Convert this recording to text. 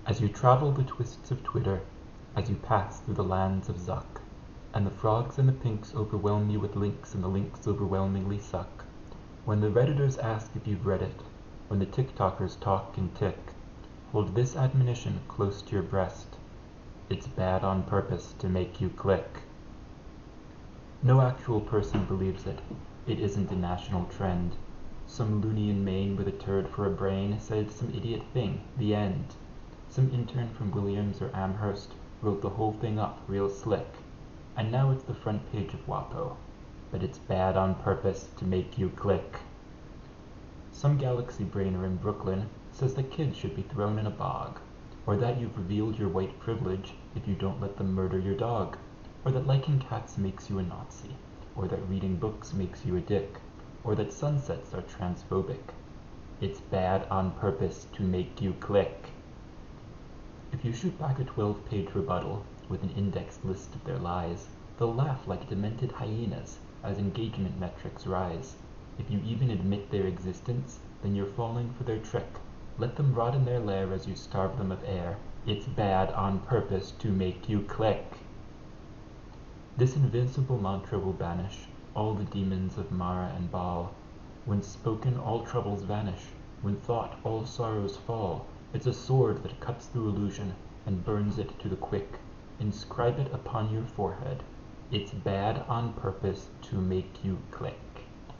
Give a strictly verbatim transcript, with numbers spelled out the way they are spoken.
As you travel the twists of Twitter, as you pass through the lands of Zuck, and the frogs and the pinks overwhelm you with links and the links overwhelmingly suck, when the Redditors ask if you've read it, when the TikTokers talk and tick, hold this admonition close to your breast. It's bad on purpose to make you click. No actual person believes it. It isn't a national trend. Some loony in Maine with a turd for a brain said some idiot thing, the end. Some intern from Williams or Amherst wrote the whole thing up real slick, and now it's the front page of WAPO. But it's bad on purpose to make you click. Some galaxy brainer in Brooklyn says that kids should be thrown in a bog, or that you've revealed your white privilege if you don't let them murder your dog, or that liking cats makes you a Nazi, or that reading books makes you a dick, or that sunsets are transphobic. It's bad on purpose to make you click. If you shoot back a twelve-page rebuttal with an indexed list of their lies, they'll laugh like demented hyenas as engagement metrics rise. If you even admit their existence, then you're falling for their trick. Let them rot in their lair as you starve them of air. It's bad on purpose to make you click. This invincible mantra will banish all the demons of Mara and Baal. When spoken, all troubles vanish. When thought, all sorrows fall. It's a sword that cuts through illusion and burns it to the quick. Inscribe it upon your forehead. It's bad on purpose to make you click.